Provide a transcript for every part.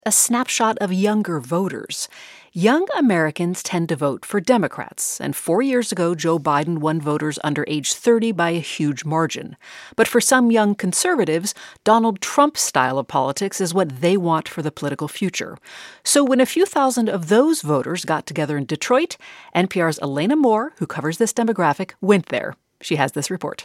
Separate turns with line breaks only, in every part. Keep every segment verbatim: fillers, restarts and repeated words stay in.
a snapshot of younger voters. Young Americans tend to vote for Democrats, and four years ago, Joe Biden won voters under age thirty by a huge margin. But for some young conservatives, Donald Trump's style of politics is what they want for the political future. So when a few thousand of those voters got together in Detroit, N P R's Elena Moore, who covers this demographic, went there. She has this report.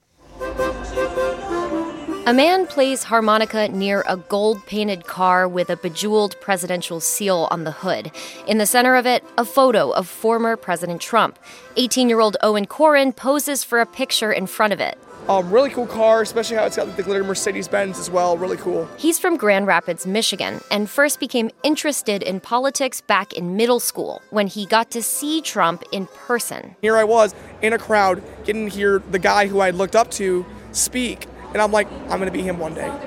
A man plays harmonica near a gold-painted car with a bejeweled presidential seal on the hood. In the center of it, a photo of former President Trump. eighteen-year-old Owen Corin poses for a picture in front of it.
Um, really cool car, especially how it's got the glitter Mercedes-Benz as well. Really cool.
He's from Grand Rapids, Michigan, and first became interested in politics back in middle school when he got to see Trump in person.
Here I was in a crowd getting to hear the guy who I looked up to speak. And I'm like, I'm going to be him one day.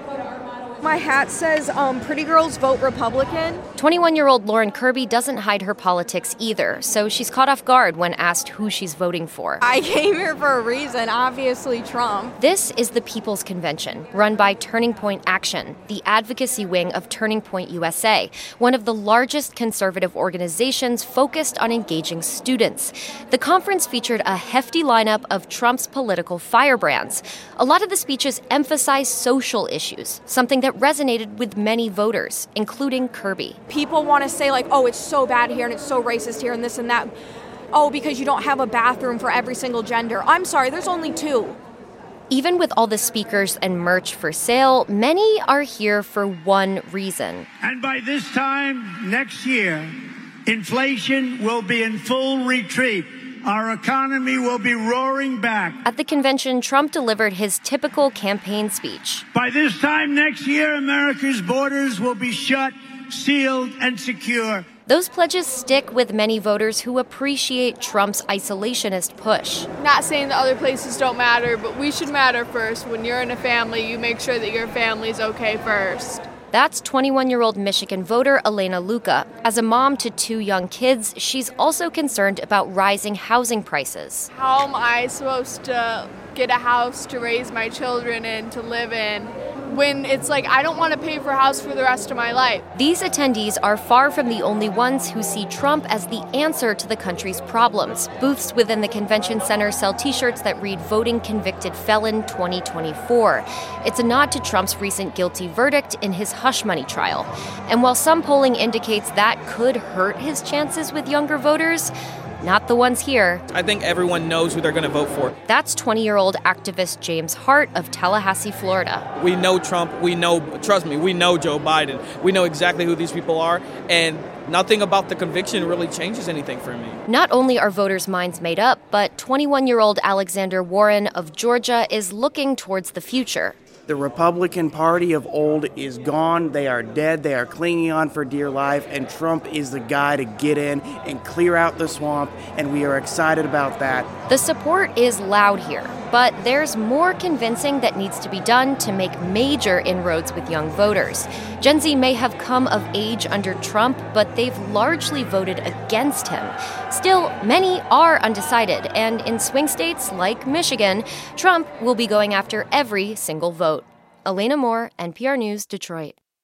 My hat says, um, pretty girls vote Republican.
twenty-one-year-old Lauren Kirby doesn't hide her politics either, so she's caught off guard when asked who she's voting for.
I came here for a reason, obviously Trump.
This is the People's Convention, run by Turning Point Action, the advocacy wing of Turning Point U S A, one of the largest conservative organizations focused on engaging students. The conference featured a hefty lineup of Trump's political firebrands. A lot of the speeches emphasized social issues, something that resonated with many voters, including Kirby.
People want to say, like, oh, it's so bad here and it's so racist here and this and that. Oh, because you don't have a bathroom for every single gender. I'm sorry, there's only two.
Even with all the speakers and merch for sale, many are here for one reason.
And by this time next year, inflation will be in full retreat. Our economy will be roaring back.
At the convention, Trump delivered his typical campaign speech.
By this time next year, America's borders will be shut, sealed, and secure.
Those pledges stick with many voters who appreciate Trump's isolationist push.
Not saying that other places don't matter, but we should matter first. When you're in a family, you make sure that your family's okay first.
That's twenty-one-year-old Michigan voter Elena Luca. As a mom to two young kids, she's also concerned about rising housing prices.
How am I supposed to get a house to raise my children in, to live in, when it's like I don't want to pay for a house for the rest of my life?
These attendees are far from the only ones who see Trump as the answer to the country's problems. Booths within the convention center sell T-shirts that read Voting Convicted Felon twenty twenty-four. It's a nod to Trump's recent guilty verdict in his hush money trial. And while some polling indicates that could hurt his chances with younger voters, not the ones here.
I think everyone knows who they're going to vote for.
That's twenty-year-old activist James Hart of Tallahassee, Florida.
We know Trump. We know, trust me, we know Joe Biden. We know exactly who these people are, and nothing about the conviction really changes anything for me.
Not only are voters' minds made up, but twenty-one-year-old Alexander Warren of Georgia is looking towards the future.
The Republican Party of old is gone. They are dead. They are clinging on for dear life, and Trump is the guy to get in and clear out the swamp, and we are excited about that.
The support is loud here, but there's more convincing that needs to be done to make major inroads with young voters. Gen Z may have come of age under Trump, but they've largely voted against him. Still, many are undecided, and in swing states like Michigan, Trump will be going after every single vote. Elena Moore, N P R News, Detroit.